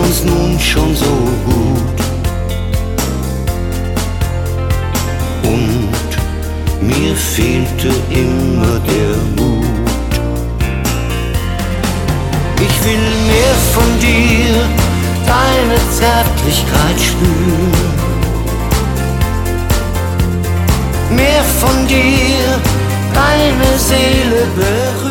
uns nun schon so gut. Und mir fehlte immer der Mut. Ich will mehr von dir, deine Zärtlichkeit spüren. Mehr von dir, deine Seele berühren.